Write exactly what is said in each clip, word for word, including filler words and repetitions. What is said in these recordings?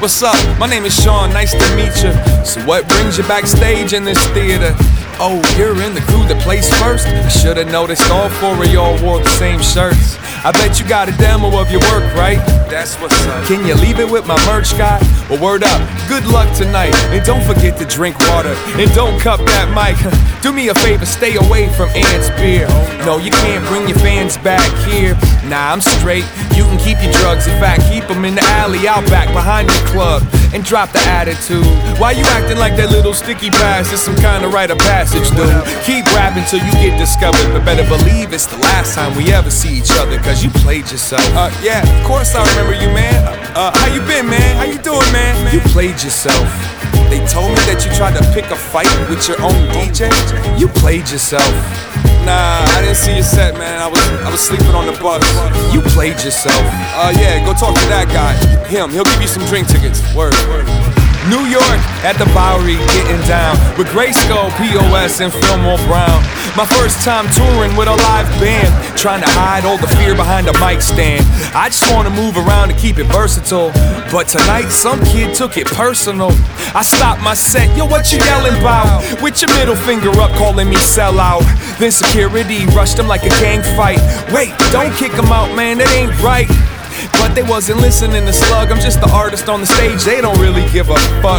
What's up? My name is Sean, nice to meet you. So what brings you backstage in this theater? Oh, you're in the crew that plays first? I should've noticed all four of y'all wore the same shirts. I bet you got a demo of your work, right? That's what's up. Can you leave it with my merch guy? Well, word up, good luck tonight. And don't forget to drink water. And don't cup that mic. Do me a favor, stay away from Ant's beer. No, you can't bring your fans back here. Nah, I'm straight. You can keep your drugs. In fact, keep them in the alley out back behind the club. And drop the attitude. Why you acting like that little sticky pass is some kind of rite of passage, dude? Keep rapping till you get discovered, but better believe it's the last time we ever see each other, cause you played yourself. Uh, yeah, of course I remember you, man. Uh, how you been, man? How you doing, man? You played yourself. They told me that you tried to pick a fight with your own D J. You played yourself. Nah, I didn't see your set, man. I was I was sleeping on the bus. You played yourself. Uh, yeah, go talk to that guy. Him, he'll give you some drink tickets. Word, word. New York at the Bowery, getting down with Grayskull, P O S, and Fillmore Brown. My first time touring with a live band, trying to hide all the fear behind a mic stand. I just wanna move around and keep it versatile, but tonight some kid took it personal. I stopped my set, yo, what you yelling about? With your middle finger up, calling me sellout. Then security rushed him like a gang fight. Wait, don't kick him out, man, that ain't right. But they wasn't listening to Slug, I'm just the artist on the stage, they don't really give a fuck.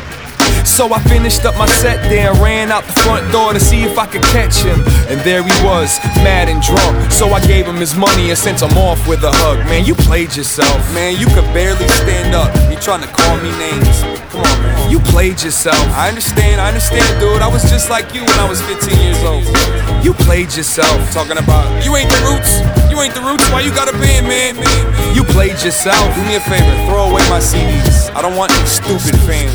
So I finished up my set there and ran out the front door to see if I could catch him. And there he was, mad and drunk. So I gave him his money and sent him off with a hug. Man, you played yourself. Man, you could barely stand up. You trying to call me names. Come on, man. You played yourself. I understand, I understand, dude. I was just like you when I was fifteen years old. You played yourself. Talking about, you ain't the Roots. You ain't the Roots, why you got a band, man? You played yourself. Do me a favor, throw away my C Ds. I don't want any stupid fans.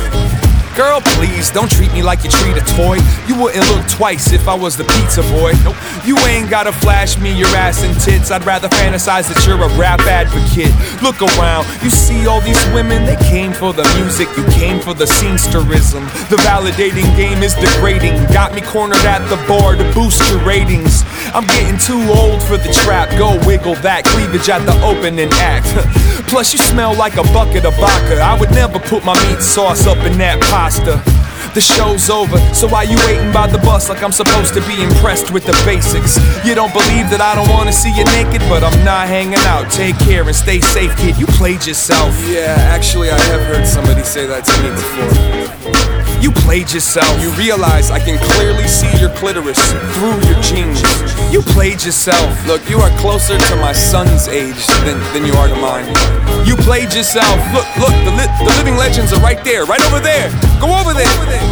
Girl, please, don't treat me like you treat a toy. You wouldn't look twice if I was the pizza boy. Nope. You ain't gotta flash me your ass and tits. I'd rather fantasize that you're a rap advocate. Look around, you see all these women. They came for the music, you came for the scenesterism. The validating game is degrading. Got me cornered at the bar to boost your ratings. I'm getting too old for the trap. Go wiggle that cleavage at the opening act. Plus you smell like a bucket of vodka. I would never put my meat sauce up in that pot. The show's over, so why you waiting by the bus like I'm supposed to be impressed with the basics? You don't believe that I don't wanna see you naked, but I'm not hanging out. Take care and stay safe, kid, you played yourself. Yeah, actually I have heard somebody say that to me before. You played yourself. You realize I can clearly see your clitoris through your jeans. You played yourself. Look, you are closer to my son's age than, than you are to mine. You played yourself. Look, look, the, li the living legends are right there, right over there. Go over there.